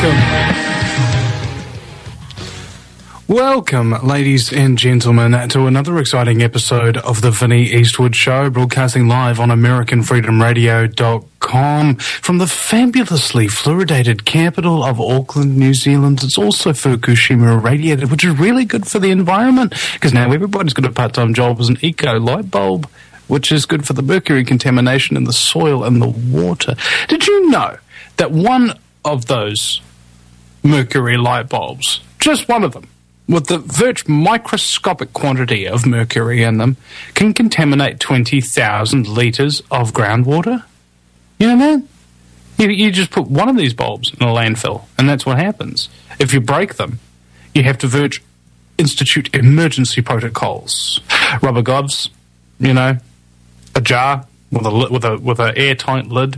Welcome, ladies and gentlemen, to another exciting episode of the Vinnie Eastwood Show, broadcasting live on AmericanFreedomRadio.com from the fabulously fluoridated capital of Auckland, New Zealand. It's also Fukushima irradiated, which is really good for the environment, because now everybody's got a part-time job as an eco light bulb, which is good for the mercury contamination in the soil and the water. Did you know that one of those mercury light bulbs, just one of them, with the microscopic quantity of mercury in them, can contaminate 20,000 litres of groundwater? You know that? You just put one of these bulbs in a landfill, and that's what happens. If you break them, you have to institute emergency protocols. Rubber gloves, you know, a jar with a airtight lid,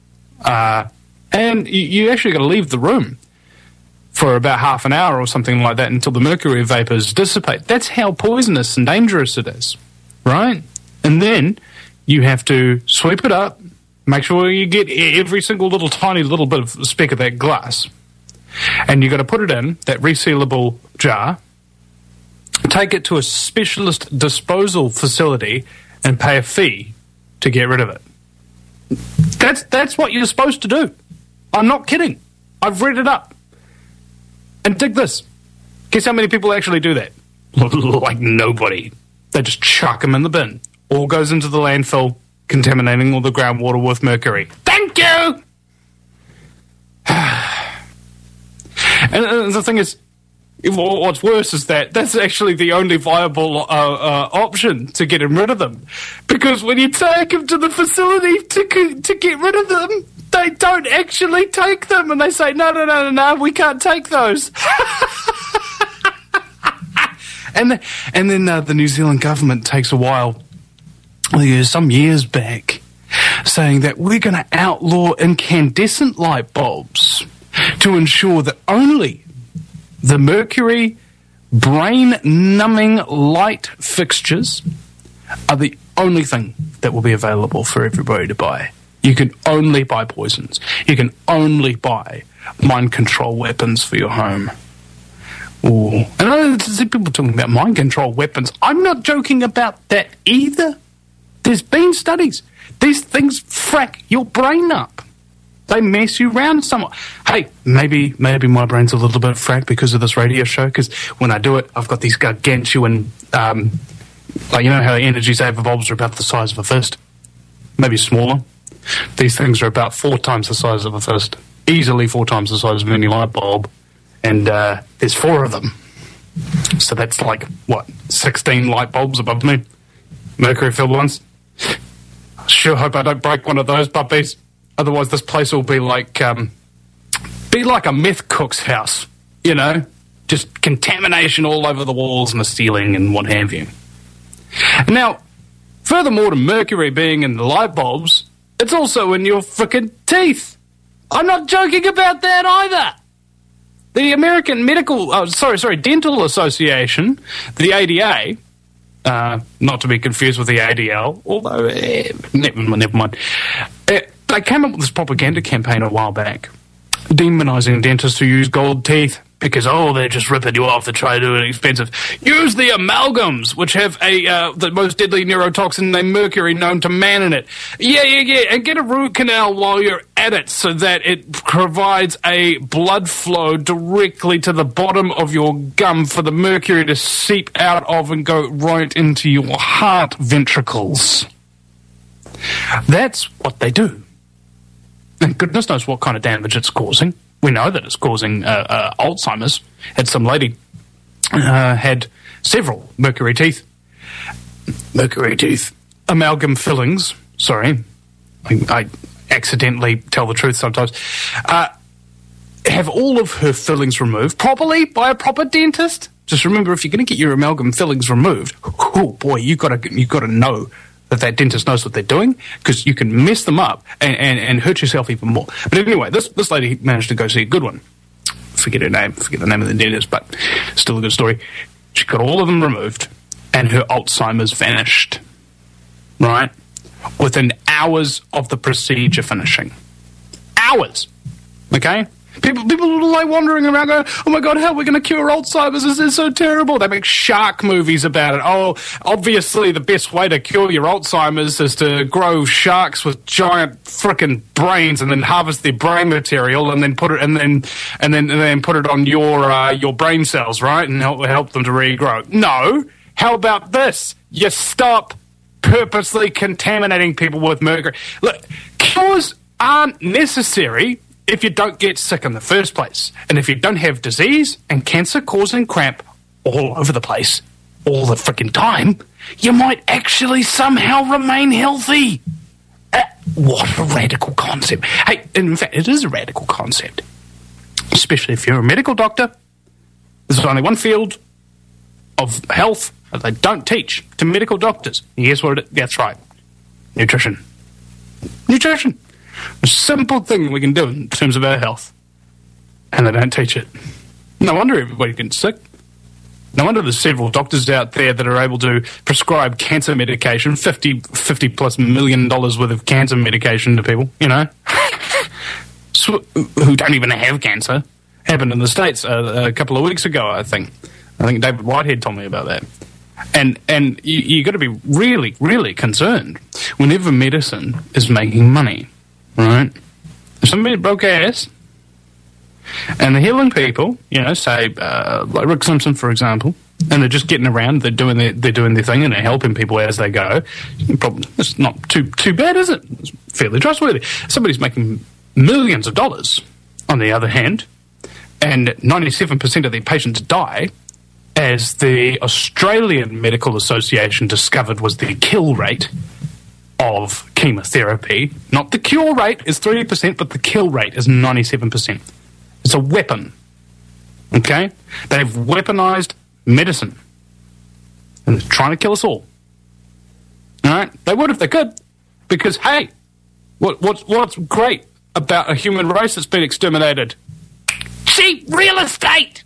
and you actually got to leave the room for about half an hour or something like that until the mercury vapors dissipate. That's how poisonous and dangerous it is, right? And then you have to sweep it up, make sure you get every single little tiny little bit of speck of that glass, and you've got to put it in that resealable jar, take it to a specialist disposal facility, and pay a fee to get rid of it. That's what you're supposed to do. I'm not kidding. I've read it up. And dig this. Guess how many people actually do that? Like nobody. They just chuck them in the bin. All goes into the landfill, contaminating all the groundwater with mercury. Thank you! And the thing is, what's worse is that that's actually the only viable option to getting rid of them. Because when you take them to the facility to get rid of them, they don't actually take them, and they say, no, we can't take those. and then the New Zealand government takes a while, some years back, saying that we're going to outlaw incandescent light bulbs to ensure that only the mercury brain-numbing light fixtures are the only thing that will be available for everybody to buy. You can only buy poisons. You can only buy mind control weapons for your home. Ooh. And I see people talking about mind control weapons. I'm not joking about that either. There's been studies. These things frack your brain up. They mess you around somewhat. Hey, maybe my brain's a little bit fracked because of this radio show, because when I do it, I've got these gargantuan, like, you know how energy saver bulbs are about the size of a fist? Maybe smaller. These things are about 4 times the size of a fist. Easily 4 times the size of any light bulb. And there's 4 of them. So that's like, 16 light bulbs above me? Mercury-filled ones? I sure hope I don't break one of those puppies. Otherwise this place will be like a meth cook's house, you know? Just contamination all over the walls and the ceiling and what have you. Now, furthermore to mercury being in the light bulbs, it's also in your frickin' teeth. I'm not joking about that either. The American Dental Association, the ADA, not to be confused with the ADL, although, never mind. They came up with this propaganda campaign a while back, demonising dentists who use gold teeth because, they're just ripping you off, they're trying to do it expensive. Use the amalgams, which have the most deadly neurotoxin named mercury known to man in it. Yeah, and get a root canal while you're at it so that it provides a blood flow directly to the bottom of your gum for the mercury to seep out of and go right into your heart ventricles. That's what they do. And goodness knows what kind of damage it's causing. We know that it's causing Alzheimer's. Had some lady had several mercury teeth, amalgam fillings. Sorry, I accidentally tell the truth sometimes. Have all of her fillings removed properly by a proper dentist. Just remember, if you're going to get your amalgam fillings removed, oh boy, you've got to know that dentist knows what they're doing, because you can mess them up and hurt yourself even more. But anyway, this lady managed to go see a good one. Forget the name of the dentist, but still a good story. She got all of them removed, and her Alzheimer's vanished. Right? Within hours of the procedure finishing. Hours! Okay? People are like wandering around going, oh my God, how are we going to cure Alzheimer's? This is so terrible. They make shark movies about it. Oh, obviously the best way to cure your Alzheimer's is to grow sharks with giant frickin' brains and then harvest their brain material and then put it and then put it on your brain cells, right? And help them to regrow. No. How about this? You stop purposely contaminating people with mercury. Look, cures aren't necessary if you don't get sick in the first place. And if you don't have disease and cancer causing cramp all over the place all the freaking time, you might actually somehow remain healthy. What a radical concept. Hey, in fact, it is a radical concept. Especially if you're a medical doctor. There's only one field of health that they don't teach to medical doctors. And guess what? That's right. Nutrition. Nutrition. A simple thing we can do in terms of our health. And they don't teach it. No wonder everybody gets sick. No wonder there's several doctors out there that are able to prescribe cancer medication, $50 plus million worth of cancer medication to people, you know, who don't even have cancer. Happened in the States a couple of weeks ago, I think. I think David Whitehead told me about that. And you got to be really, really concerned whenever medicine is making money. Right? If somebody broke ass and they're healing people, you know, say like Rick Simpson, for example, and they're just getting around, they're doing their thing, and they're helping people as they go. It's not too bad, is it? It's fairly trustworthy. Somebody's making millions of dollars, on the other hand, and 97% of their patients die, as the Australian Medical Association discovered was the kill rate of chemotherapy. Not the cure rate is 30%, but the kill rate is 97%. It's a weapon. Okay? They've weaponized medicine. And they're trying to kill us all. Alright? They would if they could. Because, hey, what's great about a human race that's been exterminated? Cheap real estate!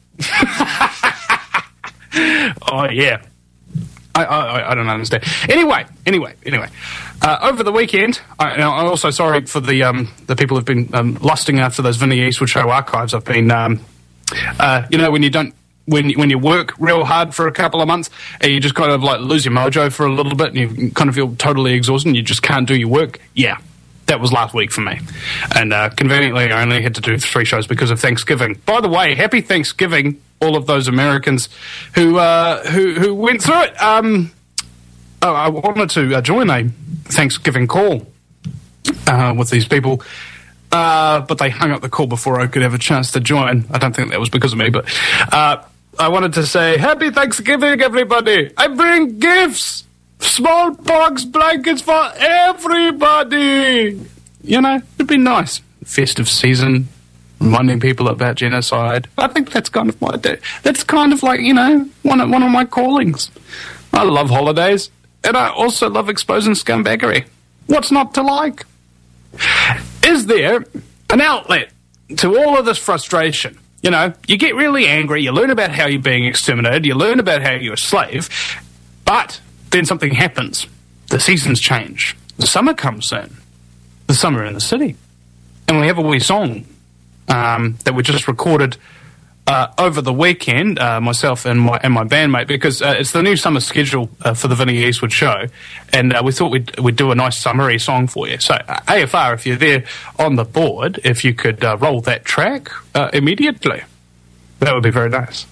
Oh, yeah. I don't understand. Anyway. Over the weekend, I'm also sorry for the people who've been lusting after those Vinnie Eastwood Show archives. I've been, you know, when you work real hard for a couple of months and you just kind of like lose your mojo for a little bit and you kind of feel totally exhausted and you just can't do your work. Yeah, that was last week for me. And conveniently, I only had to do 3 shows because of Thanksgiving. By the way, happy Thanksgiving, all of those Americans who went through it. I wanted to join a Thanksgiving call with these people, but they hung up the call before I could have a chance to join. I don't think that was because of me, but I wanted to say, Happy Thanksgiving, everybody! I bring gifts! Smallpox blankets for everybody! You know, it'd be nice. Festive season, reminding people about genocide. I think that's kind of that's kind of like, you know, one of my callings. I love holidays, and I also love exposing scumbaggery. What's not to like? Is there an outlet to all of this frustration? You know, you get really angry, you learn about how you're being exterminated, you learn about how you're a slave, but then something happens. The seasons change. The summer comes in. The summer in the city. And we have a wee song that we just recorded over the weekend, myself and my bandmate, because it's the new summer schedule for the Vinnie Eastwood Show, and we thought we'd do a nice summery song for you. So AFR, if you're there on the board, if you could roll that track immediately, that would be very nice.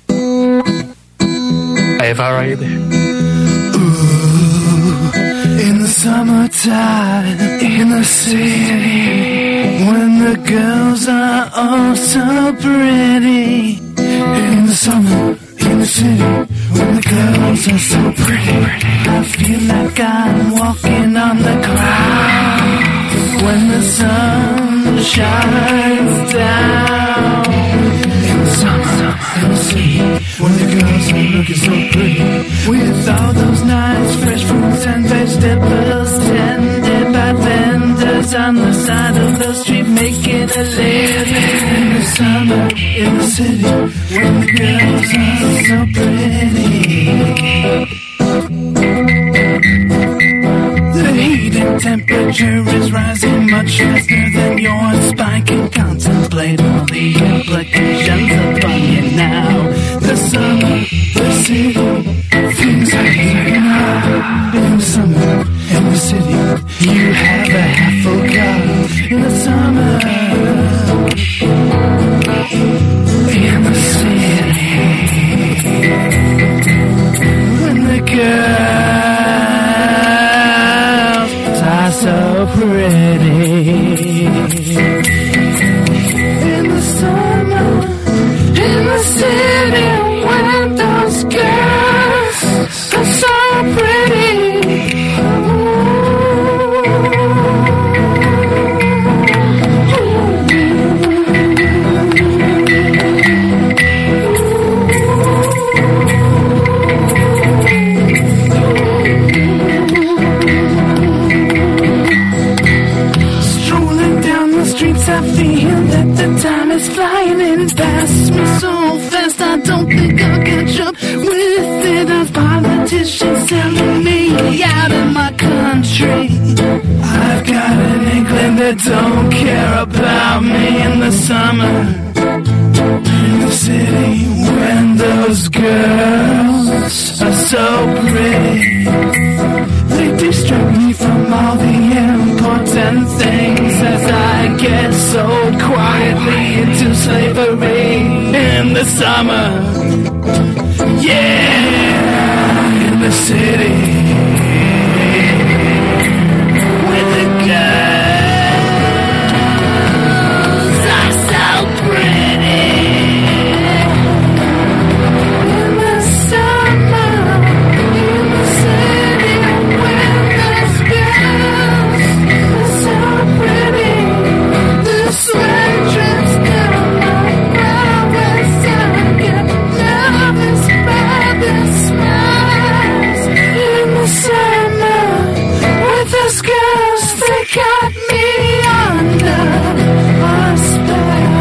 AFR, are you there? In the summertime, in the city, when the girls are all so pretty. In the summer, in the city, when the girls are so pretty, I feel like I'm walking on the clouds. When the sun shines down. In the summer, in the city, when the girls are looking so pretty, with all those nice fresh fruits and vegetables tended by vendors on the side of the street, making a living. In the summer, in the city, when the girls are so pretty. The heat your temperature is rising much faster than your spine can contemplate all the implications upon you now. The summer, the city, things are heating up. In the summer, in the city, you have a half full cup. In the summer, in the city, when the girls are so pretty. In the summer, in the city, when those girls are so pretty. I feel that the time is flying and past me so fast. I don't think I'll catch up with it. As politicians selling me out of my country. I've got an inkling that don't care about me. In the summer, in the city, when those girls are so pretty, they distract me from all the important things as I get sold quietly into slavery. In the summer, yeah, in the city, with the girls are so pretty. In the summer, in the city, when those girls are so pretty, the sweat drips down my brow as I get nervous by their smiles. In the summer, with those girls, they got me under a spell.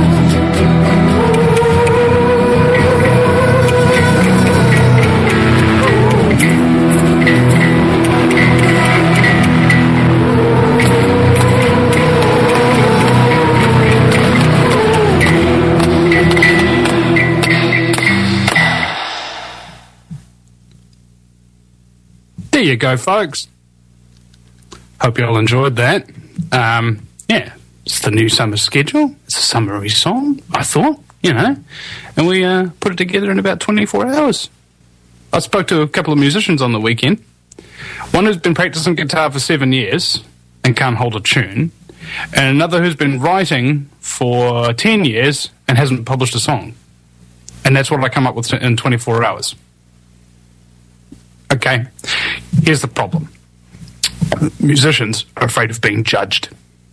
There you go, folks. Hope you all enjoyed that. Yeah, it's the new summer schedule. It's a summery song, I thought, and we put it together in about 24 hours. I spoke to a couple of musicians on the weekend. One who's been practicing guitar for 7 years and can't hold a tune, and another who's been writing for 10 years and hasn't published a song. And that's what I come up with in 24 hours. Okay, here's the problem. Musicians are afraid of being judged.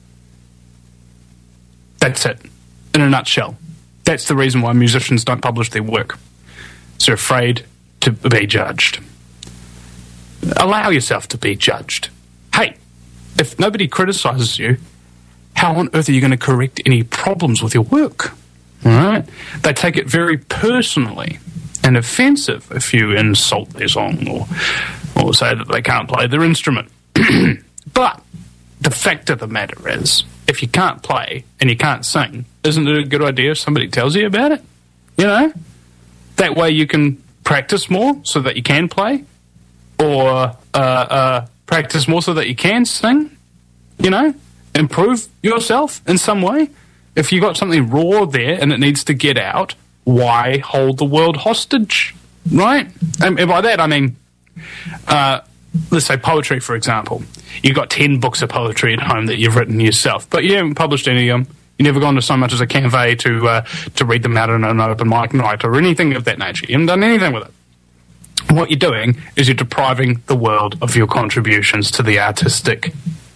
That's it, in a nutshell. That's the reason why musicians don't publish their work. They're afraid to be judged. Allow yourself to be judged. Hey, if nobody criticises you, how on earth are you going to correct any problems with your work? All right? They take it very personally and offensive if you insult their song or say that they can't play their instrument. But the fact of the matter is, if you can't play and you can't sing, isn't it a good idea if somebody tells you about it? That way you can practice more so that you can play, or practice more so that you can sing, improve yourself in some way. If you got something raw there and it needs to get out, why hold the world hostage, right? And by that I mean, let's say poetry, for example. You've got 10 books of poetry at home that you've written yourself, but you haven't published any of them. You've never gone to so much as a cafe to read them out on an open mic night or anything of that nature. You haven't done anything with it. What you're doing is you're depriving the world of your contributions to the artistic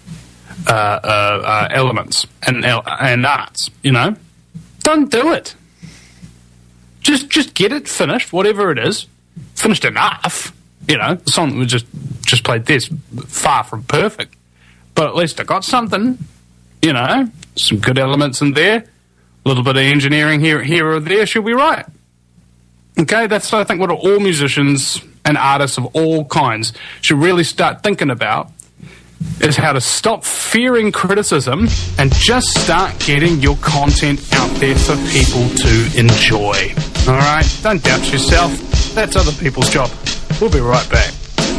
elements and arts, Don't do it. Just get it finished, whatever it is. Finished enough. The song was just played this, far from perfect. But at least I got something, some good elements in there. A little bit of engineering here or there, she'll be right. Okay, that's, I think, what all musicians and artists of all kinds should really start thinking about is how to stop fearing criticism and just start getting your content out there for people to enjoy. Alright, don't doubt yourself. That's other people's job. We'll be right back.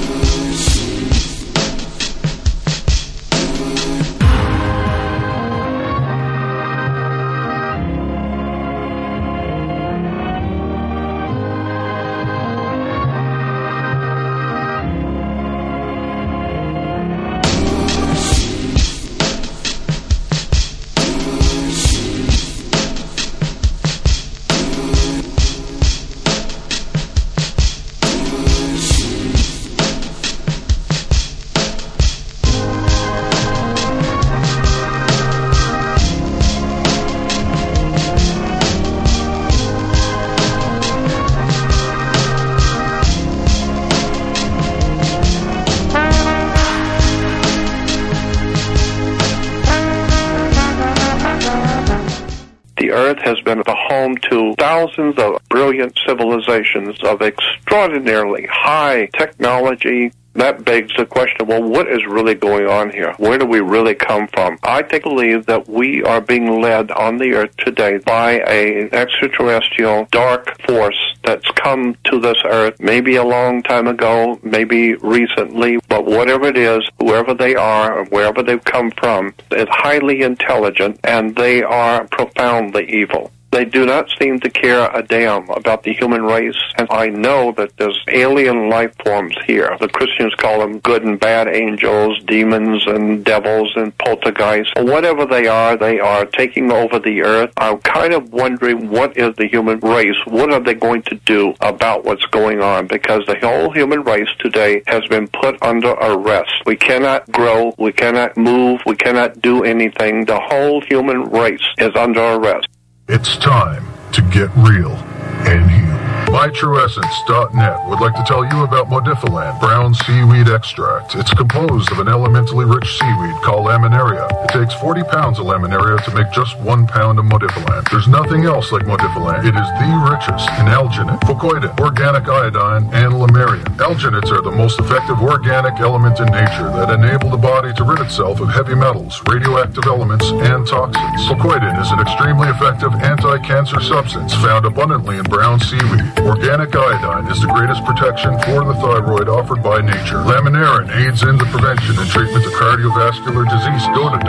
Has been the home to thousands of brilliant civilizations of extraordinarily high technology. That begs the question, well, what is really going on here? Where do we really come from? I believe that we are being led on the earth today by an extraterrestrial dark force that's come to this earth maybe a long time ago, maybe recently, but whatever it is, whoever they are, or wherever they've come from, is highly intelligent, and they are profoundly evil. They do not seem to care a damn about the human race, and I know that there's alien life forms here. The Christians call them good and bad angels, demons and devils and poltergeists. Whatever they are taking over the earth. I'm kind of wondering, what is the human race? What are they going to do about what's going on? Because the whole human race today has been put under arrest. We cannot grow, we cannot move, we cannot do anything. The whole human race is under arrest. It's time to get real and heal. MyTrueEssence.net would like to tell you about Modifiland brown seaweed extract. It's composed of an elementally rich seaweed called laminaria. It takes 40 pounds of laminaria to make just 1 pound of Modifiland. There's nothing else like Modifiland. It is the richest in alginate, fucoidin, organic iodine, and lamarian. Alginates are the most effective organic element in nature that enable the body to rid itself of heavy metals, radioactive elements, and toxins. Fucoidin is an extremely effective anti-cancer substance found abundantly in brown seaweed. Organic iodine is the greatest protection for the thyroid offered by nature. Laminarin aids in the prevention and treatment of cardiovascular disease. Go to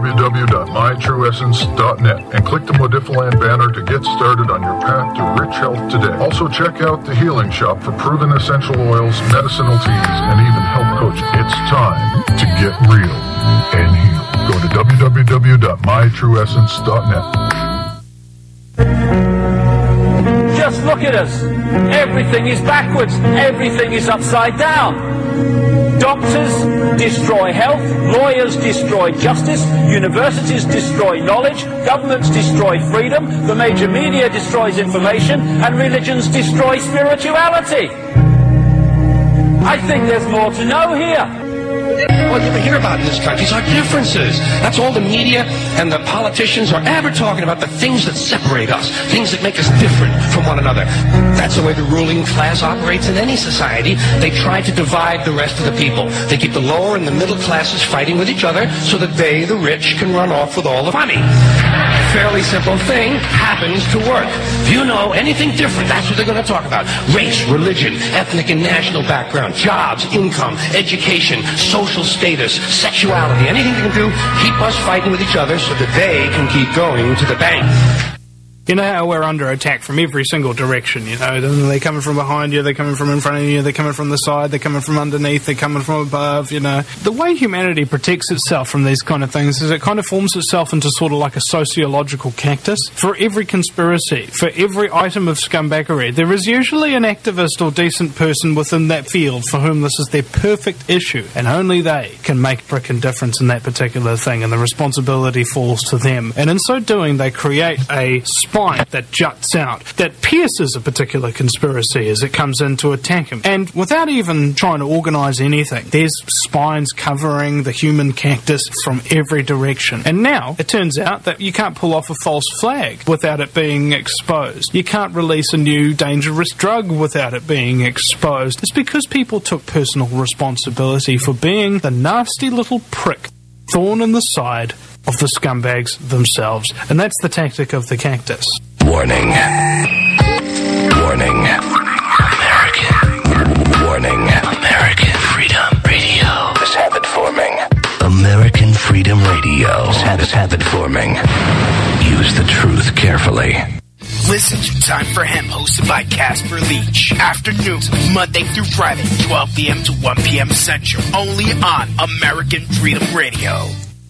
www.mytrueessence.net and click the Modifiland banner to get started on your path to rich health today. Also check out the Healing Shop for proven essential oils, medicinal teas, and even health coaching. It's time to get real and heal. Go to www.mytrueessence.net. Just look at us. Everything is backwards. Everything is upside down. Doctors destroy health. Lawyers destroy justice. Universities destroy knowledge. Governments destroy freedom. The major media destroys information. And religions destroy spirituality. I think there's more to know here. What you ever hear about in this country is our differences. That's all the media and the politicians are ever talking about, the things that separate us, things that make us different from one another. That's the way the ruling class operates in any society. They try to divide the rest of the people. They keep the lower and the middle classes fighting with each other so that they, the rich, can run off with all the money. Fairly simple thing happens to work. If you know anything different, that's what they're going to talk about. Race, religion, ethnic and national background, jobs, income, education, social status, sexuality, anything they can do, keep us fighting with each other so that they can keep going to the bank. You know how we're under attack from every single direction, you know? They're coming from behind you, they're coming from in front of you, they're coming from the side, they're coming from underneath, they're coming from above, you know? The way humanity protects itself from these kind of things is it kind of forms itself into sort of like a sociological cactus. For every conspiracy, for every item of scumbaggery, there is usually an activist or decent person within that field for whom this is their perfect issue, and only they can make a frickin' difference in that particular thing, and the responsibility falls to them. And in so doing, they create a spine that juts out, that pierces a particular conspiracy as it comes in to attack him. And without even trying to organise anything, there's spines covering the human cactus from every direction. And now it turns out that you can't pull off a false flag without it being exposed. You can't release a new dangerous drug without it being exposed. It's because people took personal responsibility for being the nasty little prick, thorn in the side of the scumbags themselves. And that's the tactic of the cactus. Warning. Warning. American. Warning. American Freedom Radio is habit forming. American Freedom Radio is habit forming. Use the truth carefully. Listen to Time for Hemp, hosted by Casper Leach. Afternoons, Monday through Friday, 12 p.m. to 1 p.m. Central. Only on American Freedom Radio.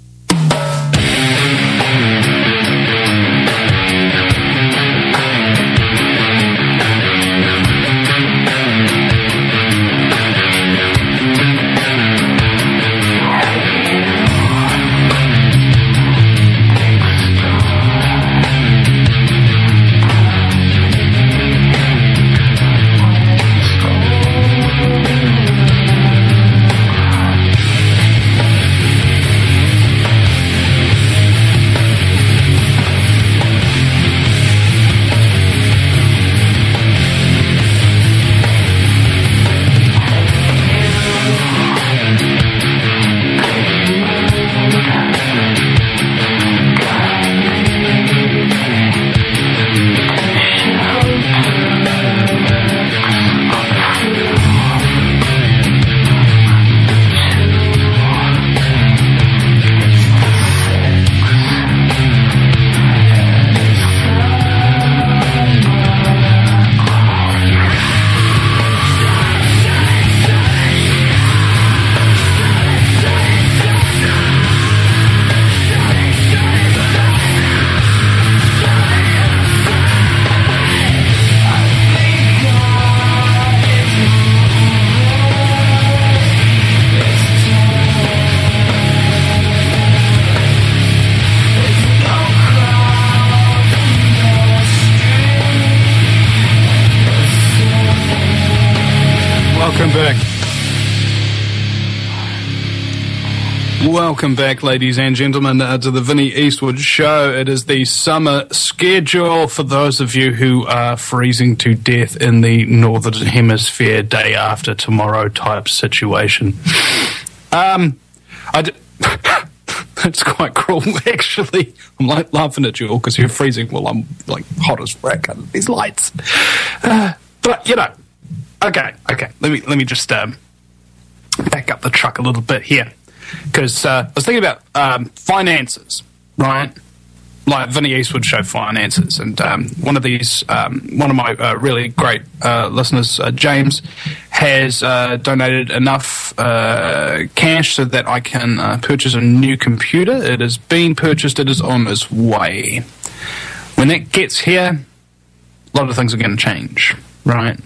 Welcome back, ladies and gentlemen, to the Vinnie Eastwood Show. It is the summer schedule for those of you who are freezing to death in the Northern Hemisphere day after tomorrow type situation. It's quite cruel, actually. I'm like laughing at you all because you're freezing while I'm like hot as frack under these lights. But, you know, okay. Let me just back up the truck a little bit here. Because I was thinking about finances, right? Like Vinnie Eastwood Show finances. And one of my really great listeners, James, has donated enough cash so that I can purchase a new computer. It has been purchased. It is on its way. When that gets here, a lot of things are going to change, right?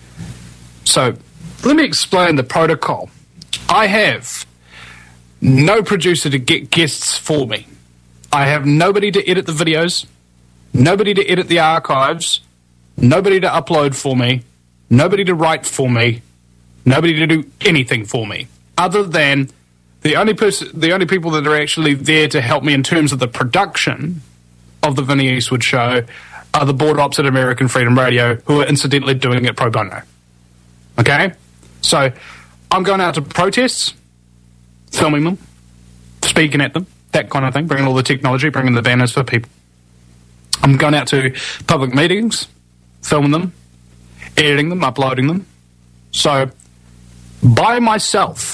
So let me explain the protocol. I have no producer to get guests for me. I have nobody to edit the videos, nobody to edit the archives, nobody to upload for me, nobody to write for me, nobody to do anything for me, other than the only people that are actually there to help me in terms of the production of the Vinnie Eastwood Show are the board ops at American Freedom Radio, who are incidentally doing it pro bono. Okay? So I'm going out to protests, filming them, speaking at them, that kind of thing, bringing all the technology, bringing the banners for people. I'm going out to public meetings, filming them, editing them, uploading them. So, by myself,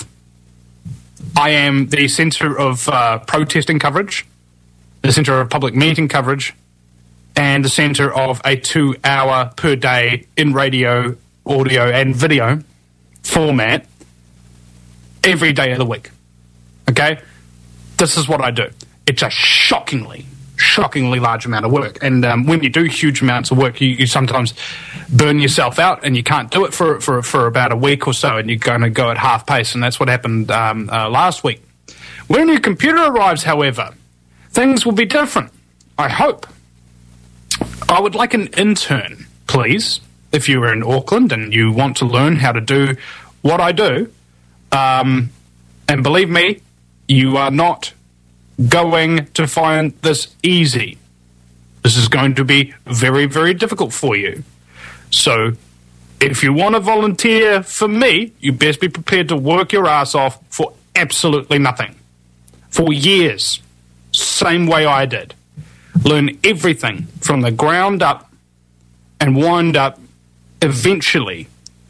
I am the centre of protesting coverage, the centre of public meeting coverage, and the centre of a 2-hour per day in radio, audio, and video format every day of the week. Okay? This is what I do. It's a shockingly large amount of work. And when you do huge amounts of work, you sometimes burn yourself out and you can't do it for about a week or so, and you're going to go at half pace. And that's what happened last week. When your computer arrives, however, things will be different. I hope. I would like an intern, please, if you are in Auckland and you want to learn how to do what I do. And believe me, you are not going to find this easy. This is going to be very, very difficult for you. So if you want to volunteer for me, you best be prepared to work your ass off for absolutely nothing. For years. Same way I did. Learn everything from the ground up and wind up eventually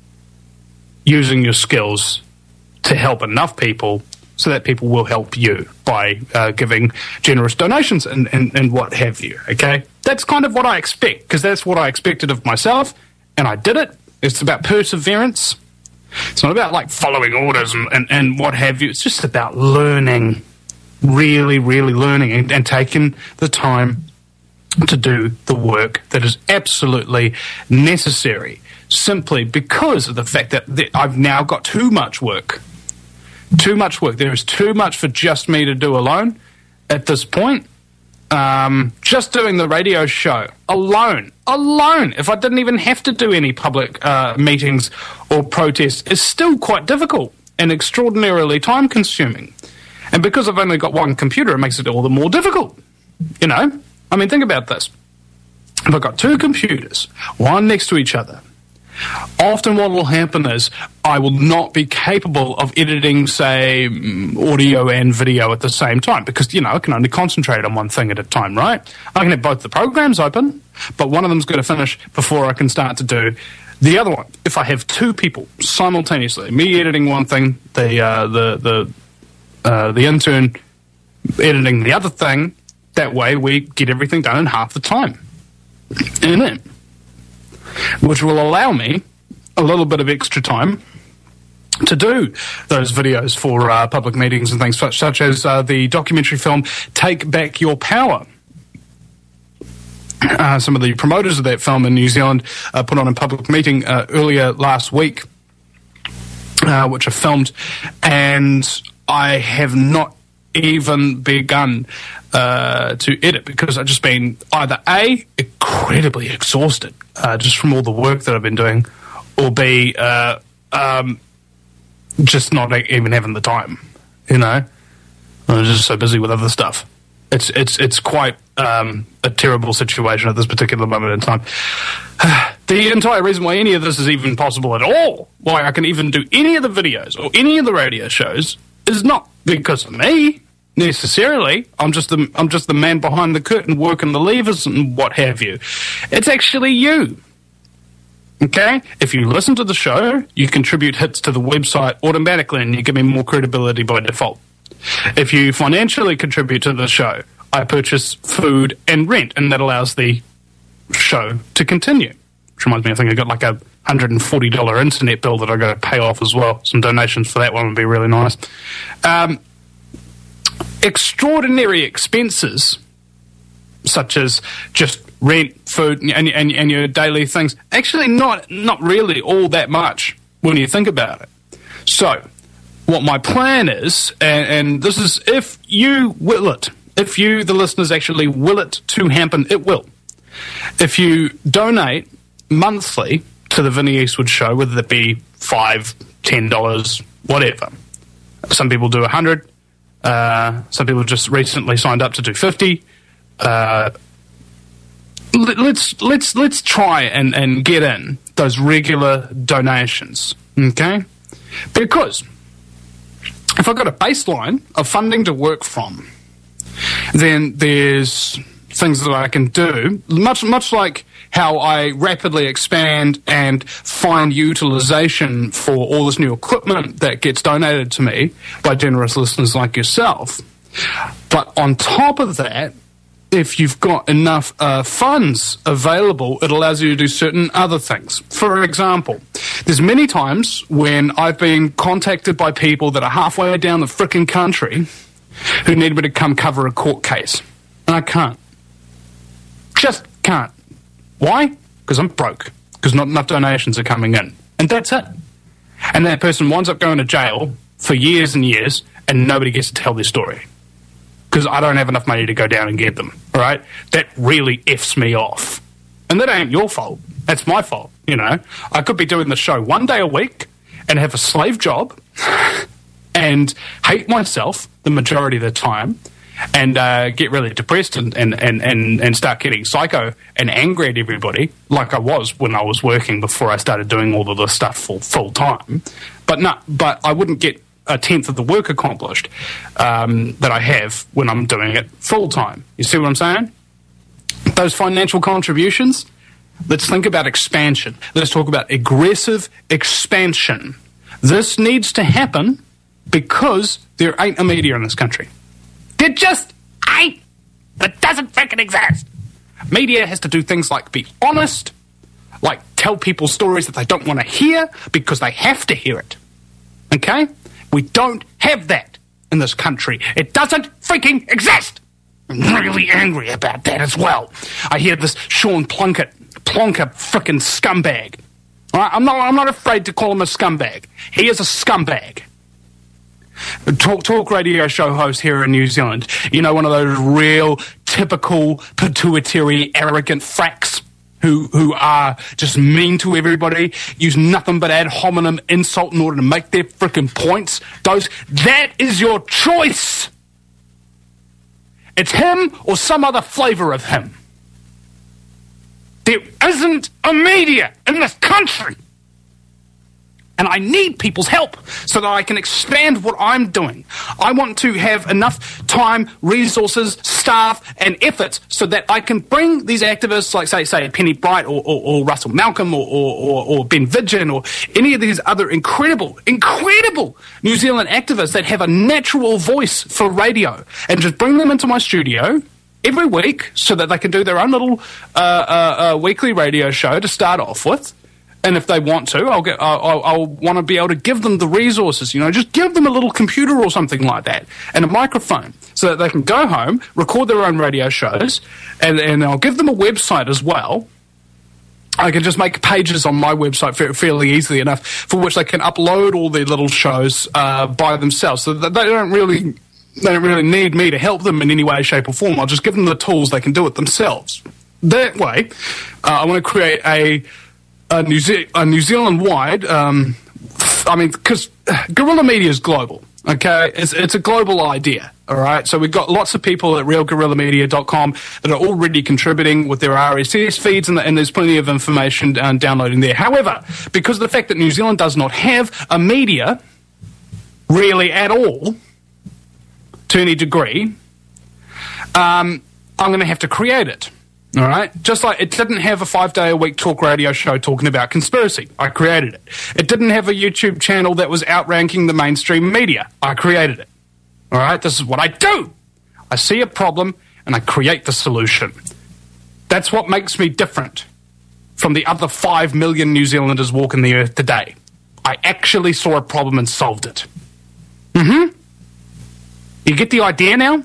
using your skills to help enough people so that people will help you by giving generous donations and what have you, okay? That's kind of what I expect, because that's what I expected of myself, and I did it. It's about perseverance. It's not about, like, following orders and what have you. It's just about learning, really, really learning and taking the time to do the work that is absolutely necessary, simply because of the fact that I've now got too much work. Too much work. There is too much for just me to do alone at this point. Just doing the radio show alone, if I didn't even have to do any public meetings or protests, is still quite difficult and extraordinarily time-consuming. And because I've only got one computer, it makes it all the more difficult. You know? I mean, think about this. If I've got two computers, one next to each other, often what will happen is I will not be capable of editing, say, audio and video at the same time because, you know, I can only concentrate on one thing at a time, right? I can have both the programs open, but one of them's going to finish before I can start to do the other one. If I have two people simultaneously, me editing one thing, the intern editing the other thing, that way we get everything done in half the time. And then, which will allow me a little bit of extra time to do those videos for public meetings and things such as the documentary film Take Back Your Power. Some of the promoters of that film in New Zealand put on a public meeting earlier last week, which I filmed, and I have not even begun to edit because I've just been either A, incredibly exhausted just from all the work that I've been doing, or B, just not even having the time, you know? I'm just so busy with other stuff. It's quite a terrible situation at this particular moment in time. The entire reason why any of this is even possible at all, why I can even do any of the videos or any of the radio shows, is not because of me necessarily. I'm just the man behind the curtain working the levers and what have you. It's actually you. Okay? If you listen to the show, you contribute hits to the website automatically and you give me more credibility by default. If you financially contribute to the show, I purchase food and rent, and that allows the show to continue. Which reminds me, I think I got like a $140 internet bill that I got to pay off as well. Some donations for that one would be really nice. Extraordinary expenses, such as just rent, food, and your daily things, actually not really all that much when you think about it. So, what my plan is, and this is if you will it, if you, the listeners, actually will it to happen, it will. If you donate monthly to the Vinnie Eastwood Show, whether it be $5, $10, whatever. Some people do $100. Some people just recently signed up to do $50. Let's try and get in those regular donations, okay? Because if I've got a baseline of funding to work from, then there's things that I can do, much like how I rapidly expand and find utilization for all this new equipment that gets donated to me by generous listeners like yourself. But on top of that, if you've got enough funds available, it allows you to do certain other things. For example, there's many times when I've been contacted by people that are halfway down the frickin' country who need me to come cover a court case. And I can't. Just can't. Why? Because I'm broke. Because not enough donations are coming in. And that's it. And that person winds up going to jail for years and years, and nobody gets to tell their story. Because I don't have enough money to go down and get them. All right? That really F's me off. And that ain't your fault. That's my fault, you know. I could be doing the show one day a week and have a slave job and hate myself the majority of the time and get really depressed and start getting psycho and angry at everybody like I was when I was working before I started doing all of this stuff full time. But I wouldn't get a tenth of the work accomplished that I have when I'm doing it full time. You see what I'm saying? Those financial contributions, let's think about expansion. Let's talk about aggressive expansion. This needs to happen because there ain't a media in this country. There just ain't. It doesn't freaking exist. Media has to do things like be honest, like tell people stories that they don't want to hear because they have to hear it. Okay? We don't have that in this country. It doesn't freaking exist. I'm really angry about that as well. I hear this Sean Plonker frickin' scumbag. All right? I'm not afraid to call him a scumbag. He is a scumbag. Talk radio show host here in New Zealand. You know, one of those real typical pituitary arrogant fracks who are just mean to everybody, use nothing but ad hominem insult in order to make their frickin' points. That is your choice. It's him or some other flavour of him. There isn't a media in this country. And I need people's help so that I can expand what I'm doing. I want to have enough time, resources, staff, and efforts so that I can bring these activists like, say Penny Bright or Russell Malcolm or Ben Vidgen or any of these other incredible New Zealand activists that have a natural voice for radio, and just bring them into my studio every week so that they can do their own little weekly radio show to start off with. And if they want to, I'll want to be able to give them the resources, you know, just give them a little computer or something like that and a microphone so that they can go home, record their own radio shows, and I'll give them a website as well. I can just make pages on my website fairly easily enough for which they can upload all their little shows by themselves, so that they don't really need me to help them in any way, shape or form. I'll just give them the tools, they can do it themselves. That way, I want to create a New Zealand-wide, because guerrilla media is global, okay? It's a global idea, all right? So we've got lots of people at realguerrillamedia.com that are already contributing with their RSS feeds, and there's plenty of information downloading there. However, because of the fact that New Zealand does not have a media, really at all, to any degree, I'm going to have to create it. All right? Just like it didn't have a 5-day-a-week talk radio show talking about conspiracy. I created it. It didn't have a YouTube channel that was outranking the mainstream media. I created it. All right? This is what I do. I see a problem, and I create the solution. That's what makes me different from the other 5 million New Zealanders walking the earth today. I actually saw a problem and solved it. You get the idea now?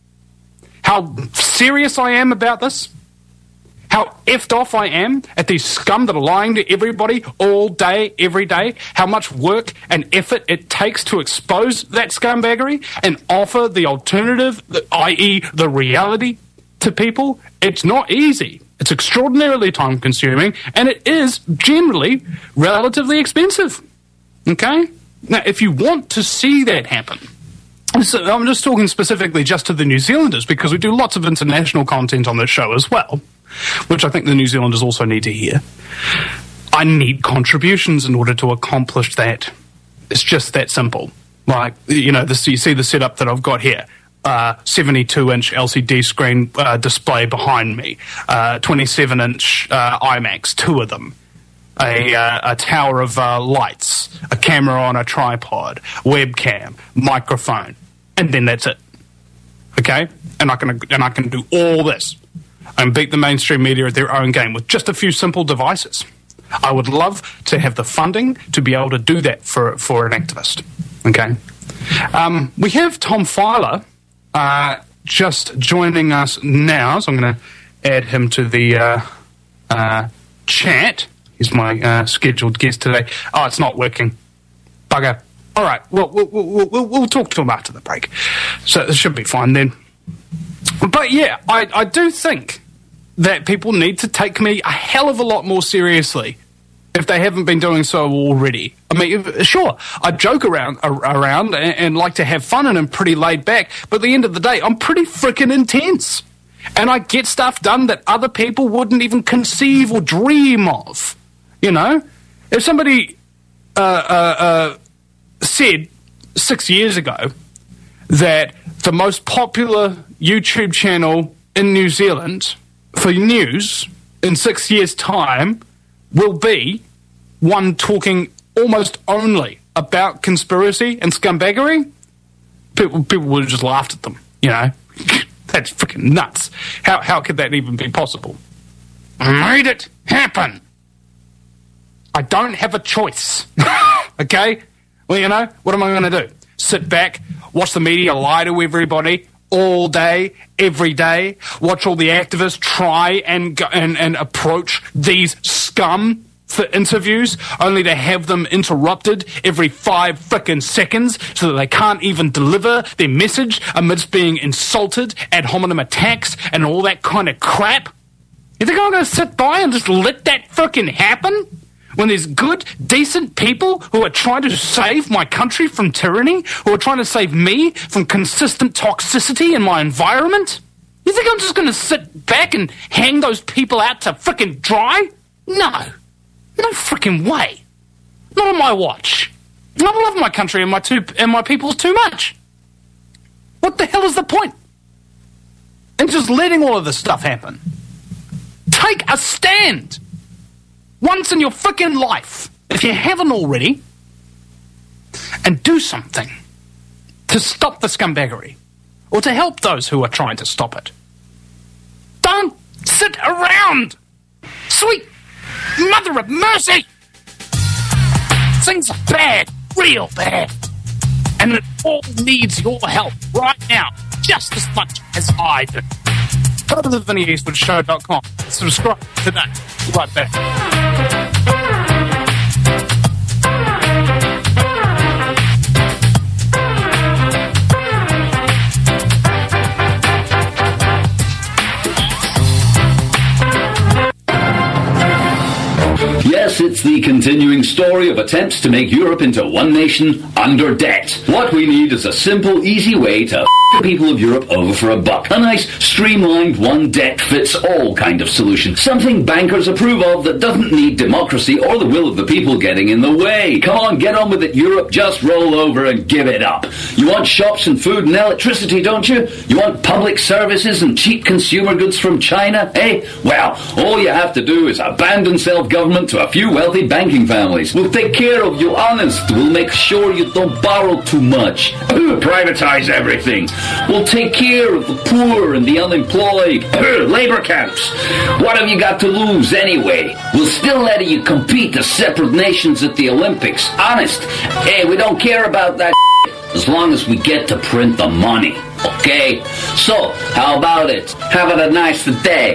How serious I am about this? How effed off I am at these scum that are lying to everybody all day, every day. How much work and effort it takes to expose that scumbaggery and offer the alternative, i.e. the reality, to people. It's not easy. It's extraordinarily time-consuming, and it is generally relatively expensive. Okay? Now, if you want to see that happen, so I'm just talking specifically just to the New Zealanders, because we do lots of international content on this show as well, which I think the New Zealanders also need to hear. I need contributions in order to accomplish that. It's just that simple. Like, you know, you see the setup that I've got here. 72-inch LCD screen display behind me. 27-inch IMAX, 2 of them. A tower of lights, a camera on a tripod, webcam, microphone, and then that's it. Okay? And I can do all this and beat the mainstream media at their own game with just a few simple devices. I would love to have the funding to be able to do that for an activist. Okay? We have Tom Filer just joining us now, so I'm going to add him to the chat. He's my scheduled guest today. Oh, it's not working. Bugger. All right, we'll talk to him after the break. So it should be fine then. But yeah, I do think that people need to take me a hell of a lot more seriously if they haven't been doing so already. I mean, sure, I joke around and like to have fun and I'm pretty laid back, but at the end of the day, I'm pretty freaking intense. And I get stuff done that other people wouldn't even conceive or dream of. You know? If somebody said 6 years ago that the most popular YouTube channel in New Zealand for news in 6 years' time will be one talking almost only about conspiracy and scumbaggery, people would have just laughed at them, you know? That's freaking nuts. How could that even be possible? I made it happen. I don't have a choice. Okay? Well, you know, what am I going to do? Sit back, watch the media lie to everybody all day, every day, watch all the activists try and approach these scum for interviews, only to have them interrupted every 5 frickin' seconds so that they can't even deliver their message amidst being insulted, ad hominem attacks, and all that kind of crap? You think I'm going to sit by and just let that frickin' happen? When there's good, decent people who are trying to save my country from tyranny, who are trying to save me from consistent toxicity in my environment? You think I'm just going to sit back and hang those people out to frickin' dry? No. No frickin' way. Not on my watch. I love my country and my people too much. What the hell is the point in just letting all of this stuff happen? Take a stand once in your frickin' life, if you haven't already, and do something to stop the scumbaggery or to help those who are trying to stop it. Don't sit around. Sweet mother of mercy! Things are bad, real bad. And it all needs your help right now, just as much as I do. Go to the VinnyEastwoodShow.com. Subscribe today. Right back. Yes, it's the continuing story of attempts to make Europe into one nation under debt. What we need is a simple, easy way to the people of Europe over for a buck. A nice, streamlined, one-debt-fits-all kind of solution. Something bankers approve of that doesn't need democracy or the will of the people getting in the way. Come on, get on with it, Europe. Just roll over and give it up. You want shops and food and electricity, don't you? You want public services and cheap consumer goods from China, eh? Well, all you have to do is abandon self-government to a few wealthy banking families. We'll take care of you, honest. We'll make sure you don't borrow too much. Privatize everything. We'll take care of the poor and the unemployed. Labor camps. What have you got to lose anyway? We'll still let you compete as separate nations at the Olympics. Honest. Hey, we don't care about that as long as we get to print the money. Okay? So, how about it? Have a nice day.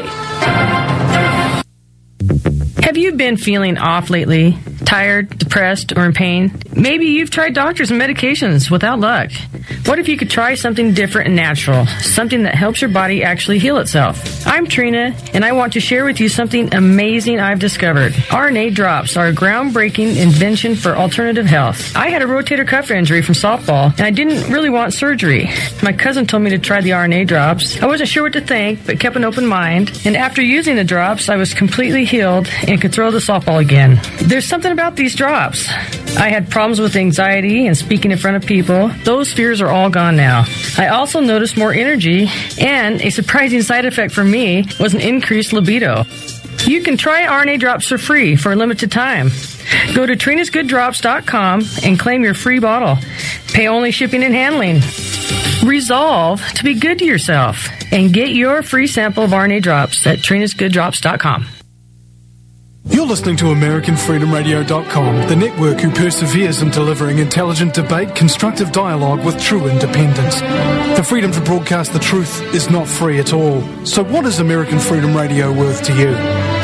Have you been feeling off lately? Tired, depressed, or in pain? Maybe you've tried doctors and medications without luck. What if you could try something different and natural? Something that helps your body actually heal itself. I'm Trina, and I want to share with you something amazing I've discovered. RNA drops are a groundbreaking invention for alternative health. I had a rotator cuff injury from softball, and I didn't really want surgery. My cousin told me to try the RNA drops. I wasn't sure what to think, but kept an open mind. And after using the drops, I was completely healed and could throw the softball again. There's something about these drops. I had problems with anxiety and speaking in front of people. Those fears are all gone now. I also noticed more energy, and a surprising side effect for me was an increased libido. You can try RNA drops for free for a limited time. Go to TrinasGoodDrops.com and claim your free bottle. Pay only shipping and handling. Resolve to be good to yourself and get your free sample of RNA drops at TrinasGoodDrops.com. You're listening to AmericanFreedomRadio.com, the network who perseveres in delivering intelligent debate, constructive dialogue with true independence. The freedom to broadcast the truth is not free at all. So what is American Freedom Radio worth to you?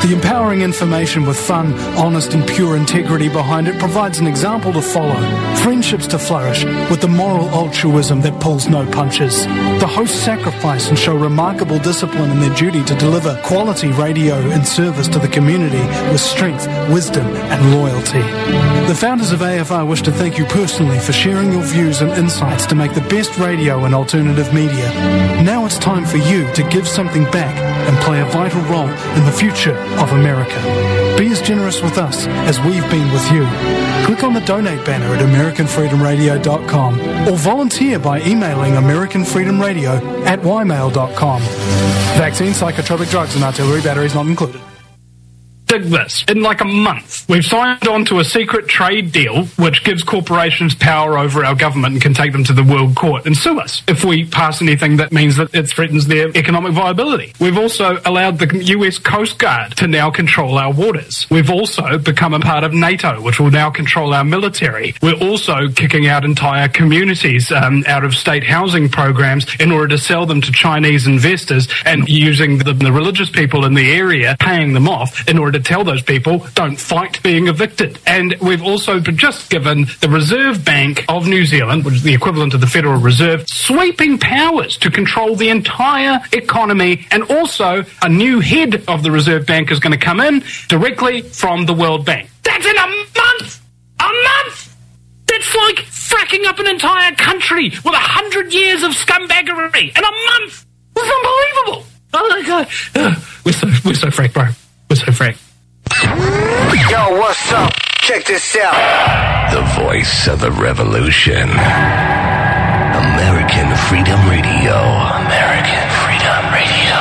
The empowering information with fun, honest and pure integrity behind it provides an example to follow, friendships to flourish, with the moral altruism that pulls no punches. The hosts sacrifice and show remarkable discipline in their duty to deliver quality radio and service to the community with strength, wisdom and loyalty. The founders of AFR wish to thank you personally for sharing your views and insights to make the best radio and alternative media. Now it's time for you to give something back and play a vital role in the future of America. Be as generous with us as we've been with you. Click on the donate banner at AmericanFreedomRadio.com or volunteer by emailing AmericanFreedomRadio@ymail.com. Vaccine, psychotropic drugs and artillery batteries not included. Dig this. In like a month, we've signed on to a secret trade deal which gives corporations power over our government and can take them to the World Court and sue us if we pass anything that means that it threatens their economic viability. We've also allowed the US Coast Guard to now control our waters. We've also become a part of NATO, which will now control our military. We're also kicking out entire communities out of state housing programs in order to sell them to Chinese investors and using the religious people in the area, paying them off in order to tell those people, don't fight being evicted. And we've also just given the Reserve Bank of New Zealand, which is the equivalent of the Federal Reserve, sweeping powers to control the entire economy, and also a new head of the Reserve Bank is going to come in directly from the World Bank. That's in a month! A month! That's like fracking up an entire country with 100 years of scumbaggery in a month! It's unbelievable! Oh my God. We're so frank, bro. We're so frank. Yo, what's up? Check this out. The voice of the revolution. American Freedom Radio. American Freedom Radio.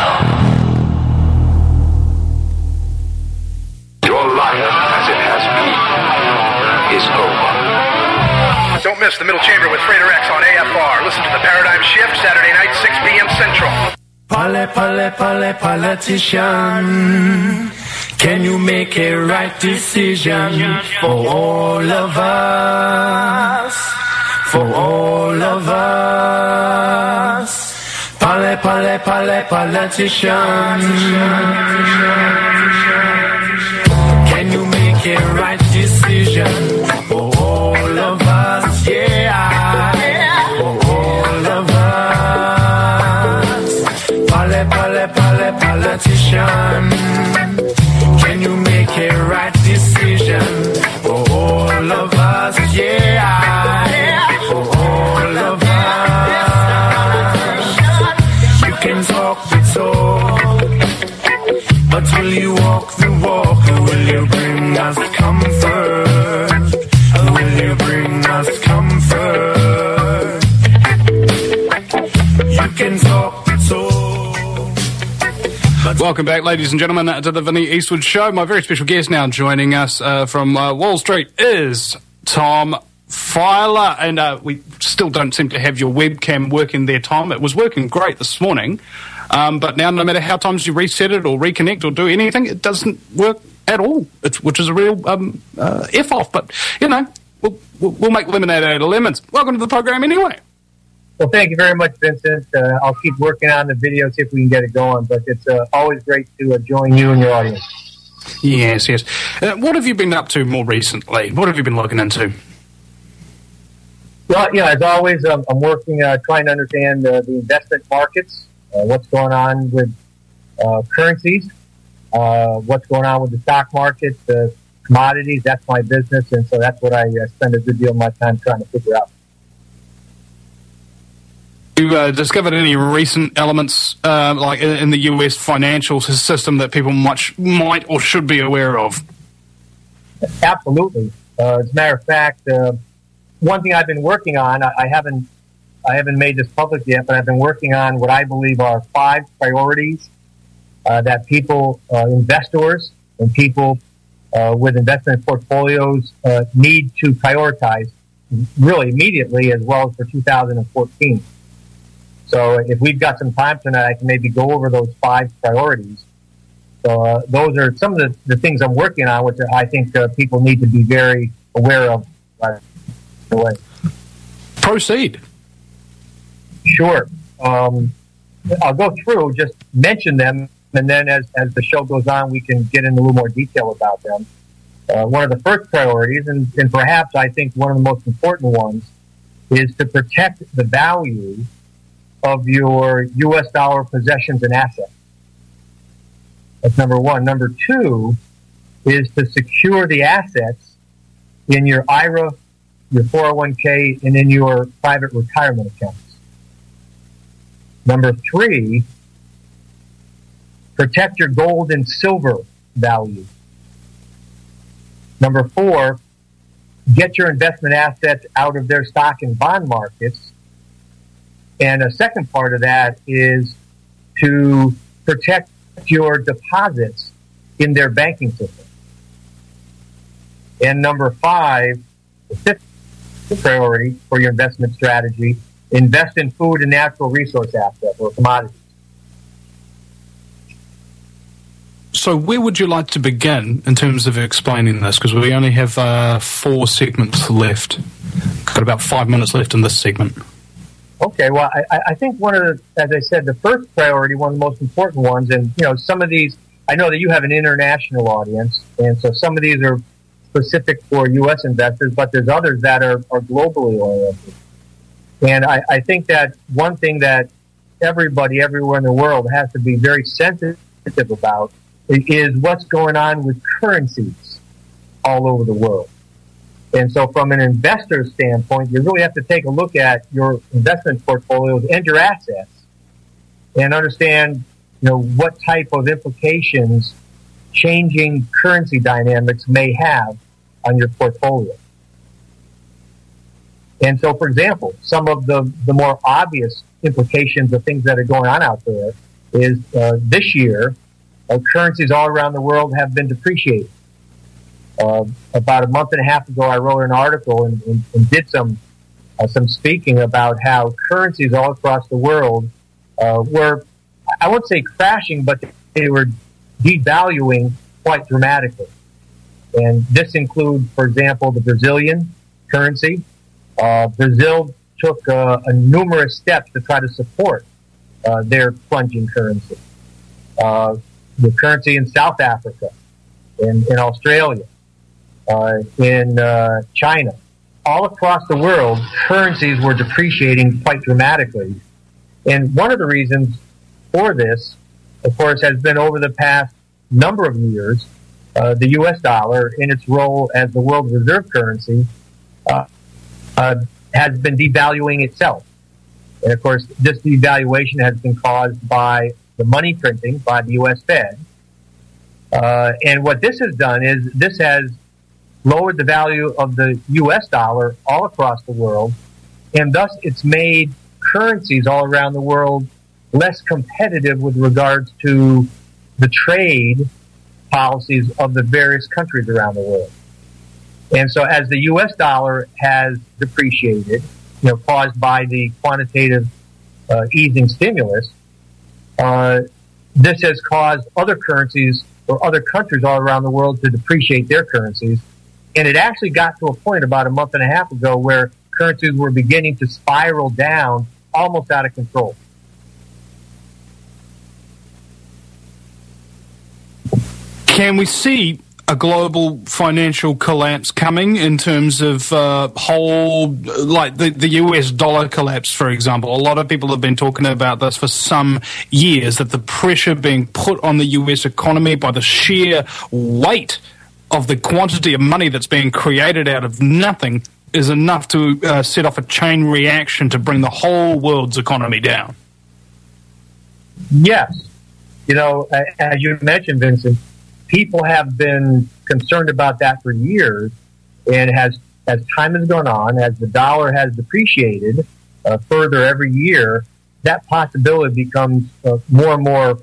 Your life, as it has been, is over. Don't miss the Middle Chamber with Frater X on AFR. Listen to the Paradigm Shift Saturday night, 6 p.m. Central. Politician. Can you make a right decision for all of us? For all of us. Politician. Can you make a right decision for all of us? Yeah. For all of us. Politician. Can you make a right decision for all of us? Yeah, for all of us. You can talk the talk, but will you walk the walk? Or will you bring us comfort? Or will you bring us comfort? You can talk the talk. Welcome back, ladies and gentlemen, to the Vinny Eastwood Show. My very special guest now joining us from Wall Street is Tom Filer. And we still don't seem to have your webcam working there, Tom. It was working great this morning. But now, no matter how times you reset it or reconnect or do anything, it doesn't work at all, which is a real F-off. But, you know, we'll make lemonade out of lemons. Welcome to the program anyway. Well, thank you very much, Vincent. I'll keep working on the video, see if we can get it going. But it's always great to join you and your audience. Yes. What have you been up to more recently? What have you been looking into? Well, as always, I'm working, trying to understand the investment markets, what's going on with currencies, what's going on with the stock market, commodities. That's my business, and so that's what I spend a good deal of my time trying to figure out. You discovered any recent elements, like in the U.S. financial system, that people might or should be aware of? Absolutely. As a matter of fact, one thing I've been working on, I haven't made this public yet, but I've been working on what I believe are 5 priorities that people, investors, and people with investment portfolios need to prioritize really immediately, as well as for 2014. So if we've got some time tonight, I can maybe go over those 5 priorities. So those are some of the things I'm working on, which I think people need to be very aware of right away. Proceed. Sure. I'll go through, just mention them, and then as the show goes on, we can get into a little more detail about them. One of the first priorities, and perhaps I think one of the most important ones, is to protect the value of your U.S. dollar possessions and assets. That's number one. Number two is to secure the assets in your IRA, your 401k, and in your private retirement accounts. Number three, protect your gold and silver value. Number four, get your investment assets out of their stock and bond markets. And a second part of that is to protect your deposits in their banking system. And number five, the fifth priority for your investment strategy, invest in food and natural resource assets or commodities. So where would you like to begin in terms of explaining this? Because we only have 4 segments left. Got about 5 minutes left in this segment. Okay, well, I think one of the, as I said, the first priority, one of the most important ones, and, you know, some of these, I know that you have an international audience, and so some of these are specific for U.S. investors, but there's others that are globally oriented. And I think that one thing that everybody everywhere in the world has to be very sensitive about is what's going on with currencies all over the world. And so from an investor standpoint, you really have to take a look at your investment portfolios and your assets and understand, you know, what type of implications changing currency dynamics may have on your portfolio. And so, for example, some of the more obvious implications of things that are going on out there is this year, currencies all around the world have been depreciating. About a month and a half ago, I wrote an article and did some speaking about how currencies all across the world were, I won't say crashing, but they were devaluing quite dramatically. And this includes, for example, the Brazilian currency. Brazil took numerous steps to try to support their plunging currency. The currency in South Africa, in Australia, in China. All across the world, currencies were depreciating quite dramatically. And one of the reasons for this, of course, has been over the past number of years, the U.S. dollar, in its role as the world reserve currency, has been devaluing itself. And, of course, this devaluation has been caused by the money printing by the U.S. Fed. And what this has done is this has lowered the value of the U.S. dollar all across the world, and thus it's made currencies all around the world less competitive with regards to the trade policies of the various countries around the world. And so as the U.S. dollar has depreciated, you know, caused by the quantitative easing stimulus, this has caused other currencies or other countries all around the world to depreciate their currencies. And it actually got to a point about a month and a half ago where currencies were beginning to spiral down almost out of control. Can we see a global financial collapse coming in terms of like the US dollar collapse, for example? A lot of people have been talking about this for some years, that the pressure being put on the US economy by the sheer weight of the quantity of money that's being created out of nothing is enough to set off a chain reaction to bring the whole world's economy down. Yes. You know, as you mentioned, Vincent, people have been concerned about that for years, and as time has gone on, as the dollar has depreciated further every year, that possibility becomes more and more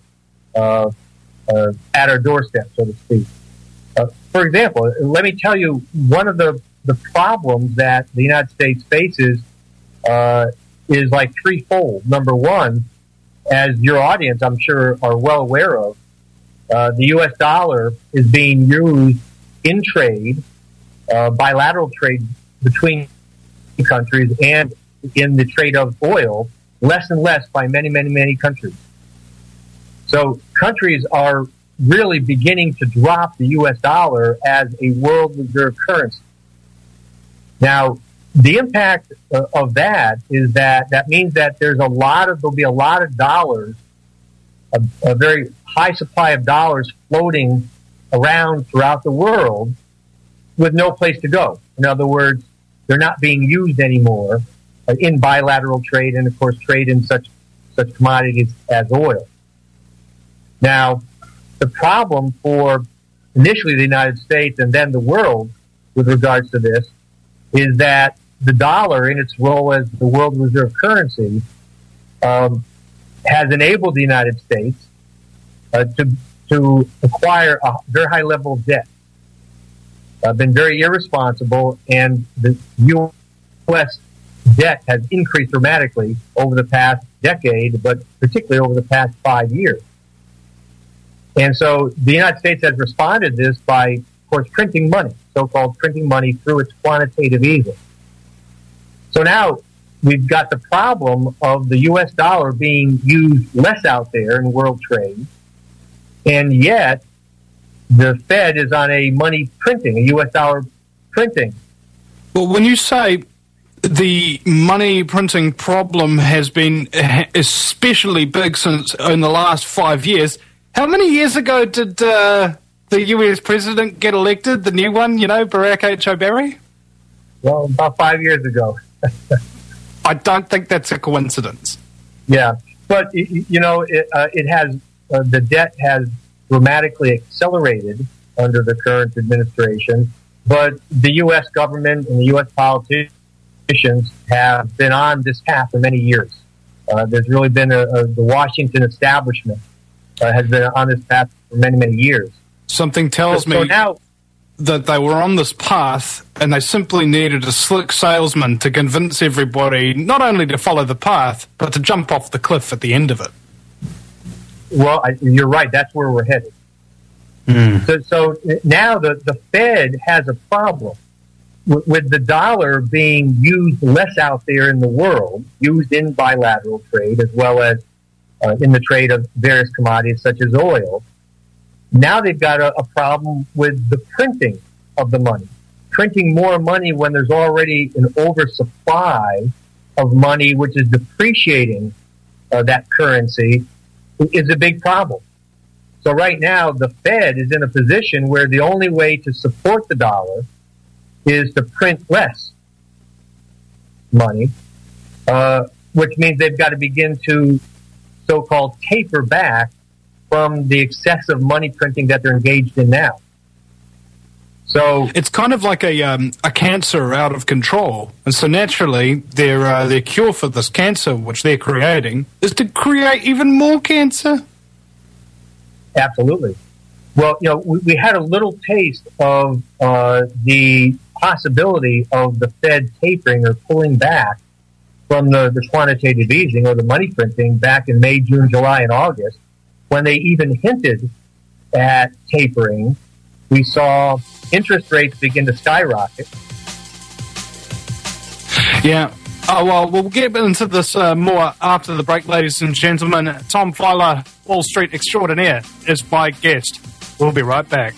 at our doorstep, so to speak. For example, let me tell you, one of the problems that the United States faces is like threefold. Number one, as your audience, I'm sure, are well aware of, the U.S. dollar is being used in trade, bilateral trade between countries, and in the trade of oil, less and less by many, many, many countries. So countries are really beginning to drop the U.S. dollar as a world reserve currency. Now, the impact of that is that means that there'll be a lot of dollars, a very high supply of dollars floating around throughout the world with no place to go. In other words, they're not being used anymore in bilateral trade and, of course, trade in such commodities as oil. Now, the problem for initially the United States and then the world with regards to this is that the dollar, in its role as the world reserve currency, has enabled the United States to acquire a very high level of debt. Been very irresponsible, and the U.S. debt has increased dramatically over the past decade, but particularly over the past 5 years. And so the United States has responded to this by, of course, printing money, so-called printing money through its quantitative easing. So now we've got the problem of the U.S. dollar being used less out there in world trade, and yet the Fed is on a money printing, a U.S. dollar printing. Well, when you say the money printing problem has been especially big since in the last 5 years, how many years ago did the U.S. president get elected, the new one, Barack H. Obama? Well, about 5 years ago. I don't think that's a coincidence. Yeah, but, it has, the debt has dramatically accelerated under the current administration, but the U.S. government and the U.S. politicians have been on this path for many years. There's really been the Washington establishment has been on this path for many, many years. Something tells me now that they were on this path and they simply needed a slick salesman to convince everybody not only to follow the path, but to jump off the cliff at the end of it. Well, you're right. That's where we're headed. So now the Fed has a problem with the dollar being used less out there in the world, used in bilateral trade as well as in the trade of various commodities such as oil. Now they've got a problem with the printing of the money. Printing more money when there's already an oversupply of money, which is depreciating that currency, is a big problem. So right now, the Fed is in a position where the only way to support the dollar is to print less money, which means they've got to begin to so-called taper back from the excessive money printing that they're engaged in now. So it's kind of like a cancer out of control, and so naturally their cure for this cancer, which they're creating, is to create even more cancer. Absolutely. Well, we had a little taste of the possibility of the Fed tapering or pulling back from the quantitative easing or the money printing back in May, June, July, and August, when they even hinted at tapering. We saw interest rates begin to skyrocket. Yeah. Oh, well, we'll get into this more after the break, ladies and gentlemen. Tom Filer, Wall Street extraordinaire, is my guest. We'll be right back.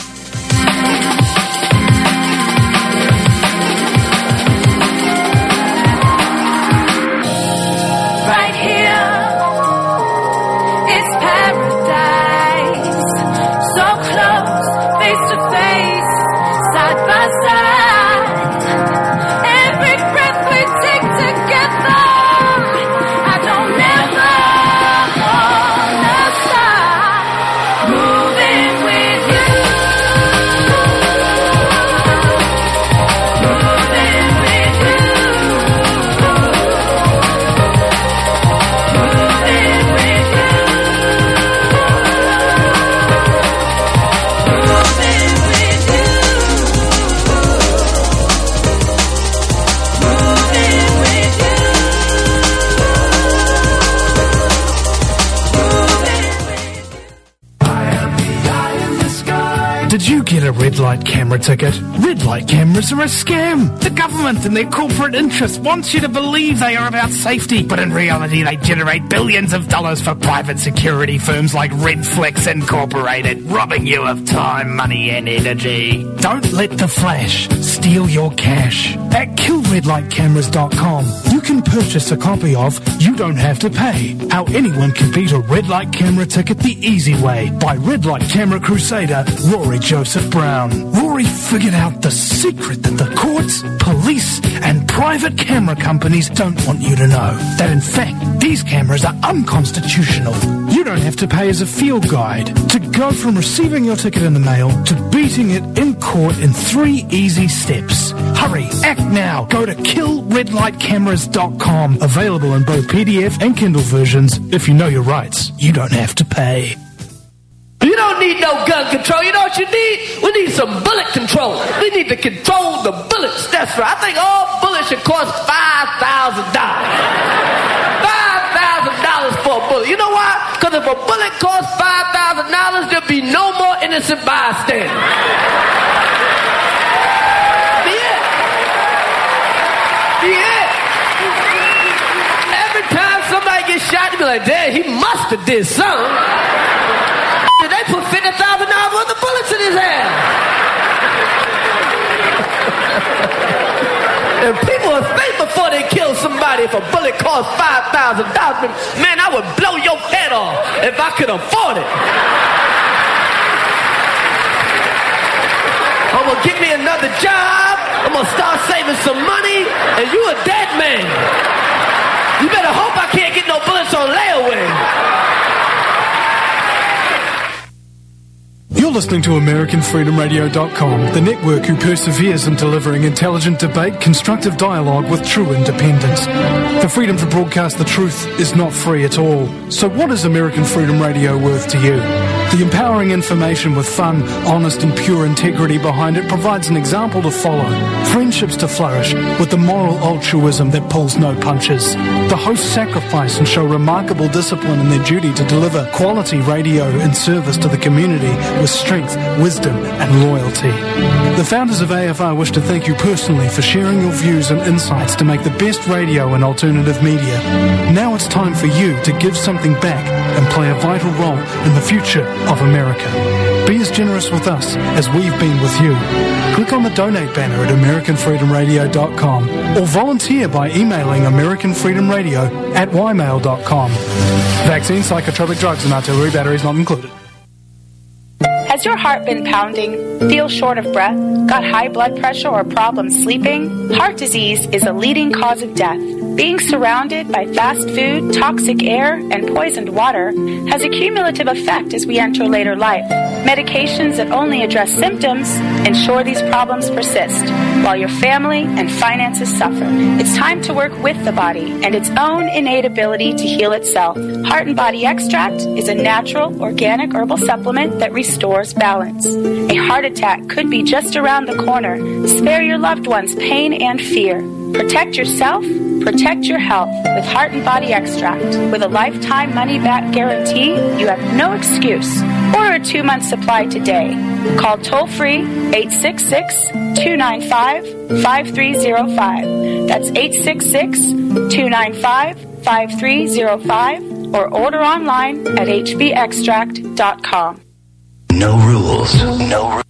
Right here, it's paradise. So close, face to face, side by side. Every breath we take together, I don't ever hold aside. Moving with you, moving with you, moving with you, moving with you. red light camera ticket. Red light cameras are a scam. The government and their corporate interests want you to believe they are about safety, but in reality they generate billions of dollars for private security firms like Redflex Incorporated, robbing you of time, money and energy. Don't let the flash steal your cash. At killredlightcameras.com, you can purchase a copy of You Don't Have to Pay, How Anyone Can Beat a Red Light Camera Ticket the Easy Way by Red Light Camera Crusader Rory Joseph Brown. Rory figured out the secret that the courts, police and private camera companies don't want you to know. That in fact, these cameras are unconstitutional. You Don't Have to Pay is a field guide to go from receiving your ticket in the mail to beating it in court in 3 easy steps. Hurry, act now. Go to killredlightcameras.com. Available in both PDF and Kindle versions. If you know your rights, you don't have to pay. You don't need no gun control. You know what you need? We need some bullet control. We need to control the bullets. That's right. I think all bullets should cost $5,000. $5,000 for a bullet. You know why? Because if a bullet costs $5,000, there'll be no more innocent bystanders. Every time somebody gets shot, you be like, damn, he must have did something. They put $50,000 worth of bullets in his hand. And people would think before they kill somebody if a bullet costs $5,000. Man, I would blow your head off if I could afford it. I'm going to get me another job. I'm going to start saving some money. And you a dead man. You better hope I can't get no bullets on layaway. You're listening to AmericanFreedomRadio.com, the network who perseveres in delivering intelligent debate, constructive dialogue with true independence. The freedom to broadcast the truth is not free at all. So what is American Freedom Radio worth to you? The empowering information with fun, honest and pure integrity behind it provides an example to follow, friendships to flourish, with the moral altruism that pulls no punches. The hosts sacrifice and show remarkable discipline in their duty to deliver quality radio in service to the community with strength, wisdom and loyalty. The founders of AFR wish to thank you personally for sharing your views and insights to make the best radio and alternative media. Now it's time for you to give something back and play a vital role in the future of America. Be as generous with us as we've been with you. Click on the donate banner at AmericanFreedomRadio.com or volunteer by emailing AmericanFreedomRadio@ymail.com. Vaccine, psychotropic drugs and artillery batteries not included. Has your heart been pounding? Feel short of breath? Got high blood pressure or problems sleeping? Heart disease is a leading cause of death. Being surrounded by fast food, toxic air, and poisoned water has a cumulative effect as we enter later life. Medications that only address symptoms ensure these problems persist, while your family and finances suffer. It's time to work with the body and its own innate ability to heal itself. Heart and Body Extract is a natural, organic herbal supplement that restores balance. A heart attack could be just around the corner. Spare your loved ones pain and fear. Protect yourself, protect your health with Heart and Body Extract. With a lifetime money-back guarantee, you have no excuse. Order a 2-month supply today. Call toll-free 866-295-5305. That's 866-295-5305. Or order online at hbextract.com. No rules. No rules.